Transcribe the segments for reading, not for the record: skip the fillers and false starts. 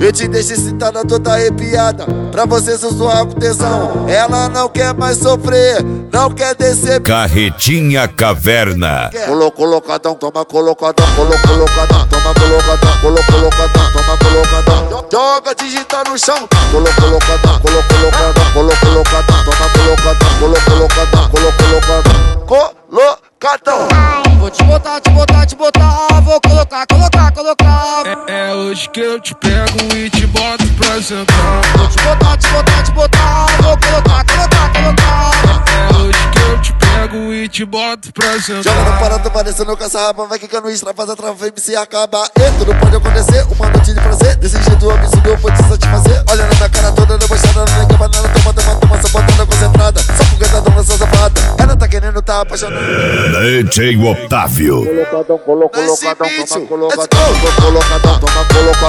Eu te deixo excitada, toda arrepiada, pra você sussurrar com tesão. Ela não quer mais sofrer, não quer descer. Carretinha Caverna. Colocadão, toma colocadão, colocadão, toma colocadão, colocadão, toma colocadão. Joga digital no chão. Colocadão, colocadão, colocadão, toma colocadão, colocadão, colocadão. Vou te botar, vou colocar. É hoje que eu te pego e te boto pra sentar. Vou te botar, vou colocar. É hoje que eu te pego e te boto pra sentar. Joga no parado, parecendo caça-rapa, vai quicando extra, faz a trava, vem se acaba. E tudo pode acontecer, uma noite de prazer. Desse jeito absurdo eu vou te satisfazer. Olha na minha cara toda, debochada, na minha cabanela, toma, só botando concentrada. Só foguetadão nessa safada, ela tá querendo, tá apaixonada. DJ Otávio. Colocadão, toma colocadão, toma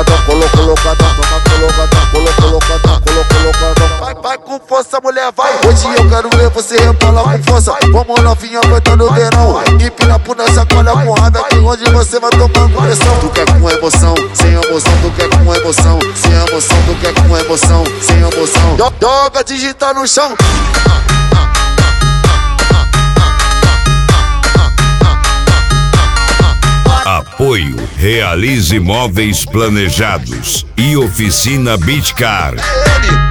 colocadão. Vai com força, mulher, vai. Hoje eu quero ver você rebolar com força. Vamos novinha aguentando o verão. Empina por nessa sacola com raiva, que onde você vai tomando pressão. Tu quer com emoção, sem emoção, tu quer com emoção, sem emoção, tu quer com emoção, sem emoção. Joga digital no chão. Apoio Realize Móveis Planejados e Oficina Beachcar. Ele